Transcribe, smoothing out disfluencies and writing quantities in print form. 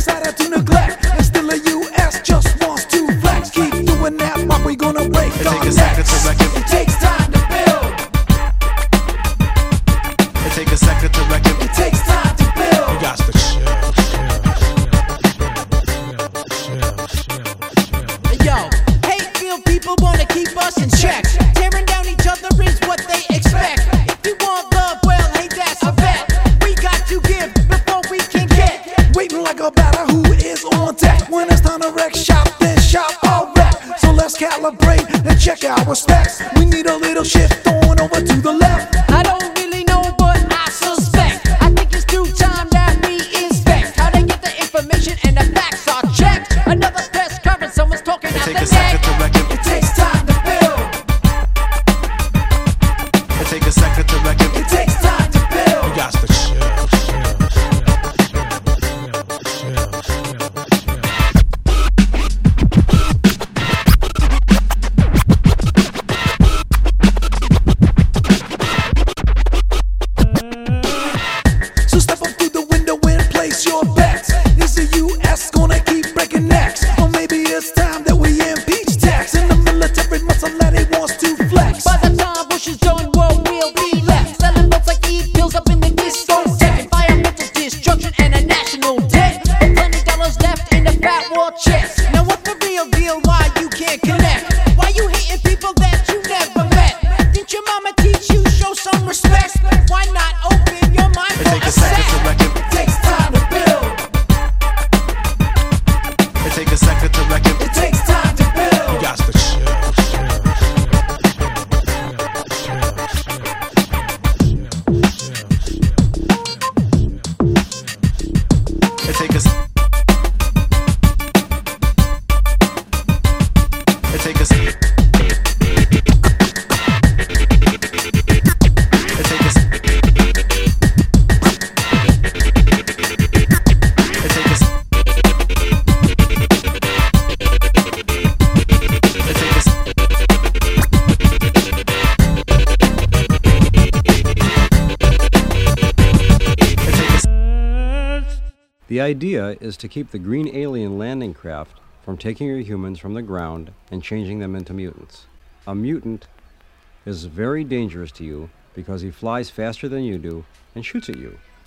decided to neglect, and still the U.S. just wants to flex. Keep doing that, but we gonna break our necks. It takes time to build. It takes a second to reckon. It takes time to build. You got to chill. Yo, hate-filled people wanna keep us in check. Tearing down each other is what they expect. If you want love, well, hey, that's a bet. We got to give before we can get. Waiting like a batter who is on deck. When it's time to wreck shop, then shop all wreck. So let's calibrate and check our specs. We need a little shift on over to the left. I don't really know, but I suspect. I think it's due time that we inspect how they get the information and the facts are checked. Another press conference, someone's talking out the Take a second neck. to reckon. It takes time to build. It takes a second to reckon. It takes time to build. You got to chill. So step up through the window and place your bets. Is the U.S. gonna keep breaking necks? Or maybe it's time that we impeach Tex. In the military muscle that he wants to flex. By the time Bush is done, what will be left? Selling books like E-pills up in the discotheque. Environmental destruction and a national debt. But plenty dollars left in the fat war chest. Now what's the real deal? Why you can't connect? Why you hating people that you never met? Didn't your mama teach you show some respect? Why not open your mind It for takes a a second to sec? reckon. It takes time to build. It takes a second to reckon. It takes time to build. You got to chill. It takes a. It takes a. It takes a. The idea is to keep the green alien landing craft from taking your humans from the ground and changing them into mutants. A mutant is very dangerous to you because he flies faster than you do and shoots at you.